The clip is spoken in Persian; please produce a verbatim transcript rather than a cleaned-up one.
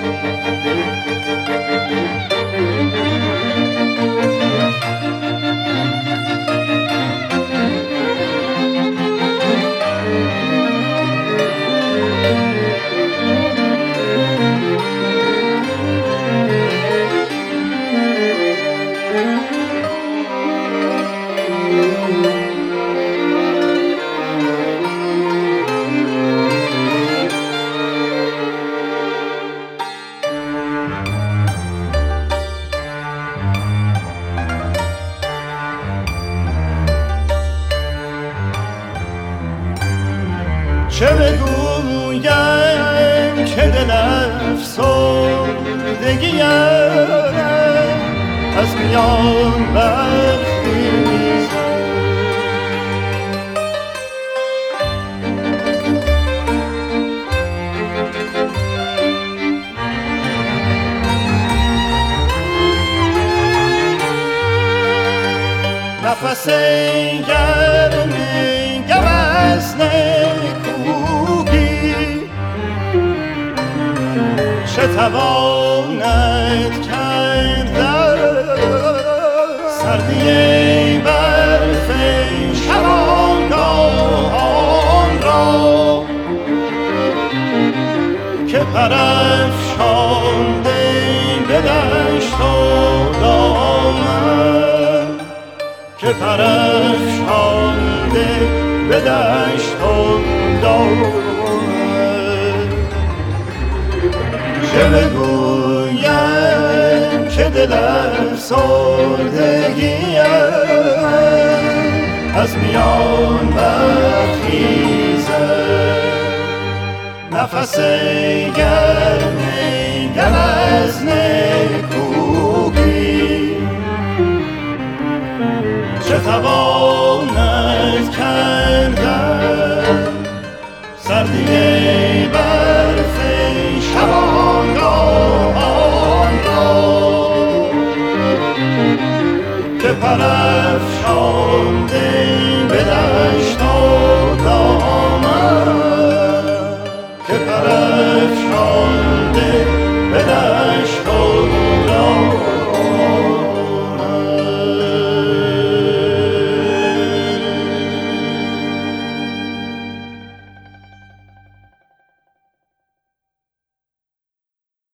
چه بگویم که دل افسردگی از میان برخیزد. نفس گرمی گوزنه چه تواند کرد سردی برف شبانگاهان را که پرافشانده به دشت و دامن که پرافشانده به دشت و دامن. چه بگویم که دل افسردگی از میان برخیزد. نفس گرمی گوزن کوکی چه توان